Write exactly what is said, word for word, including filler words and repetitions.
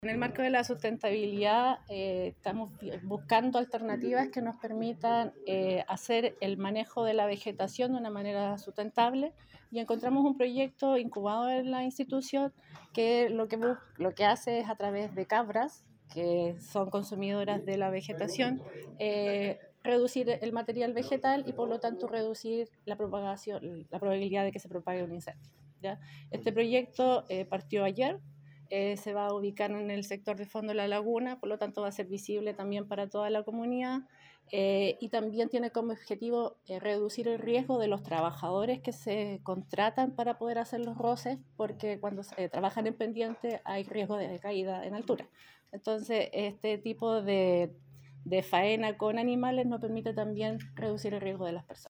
En el marco de la sustentabilidad eh, estamos buscando alternativas que nos permitan eh, hacer el manejo de la vegetación de una manera sustentable y encontramos un proyecto incubado en la institución que lo que, lo que hace es a través de cabras, que son consumidoras de la vegetación, eh, reducir el material vegetal y por lo tanto reducir la propagación, la probabilidad de que se propague un incendio, ¿ya? Este proyecto eh, partió ayer. Eh, se va a ubicar en el sector de fondo de la laguna, por lo tanto va a ser visible también para toda la comunidad eh, y también tiene como objetivo eh, reducir el riesgo de los trabajadores que se contratan para poder hacer los roces, porque cuando se, eh, trabajan en pendiente hay riesgo de caída en altura. Entonces, este tipo de, de faena con animales nos permite también reducir el riesgo de las personas.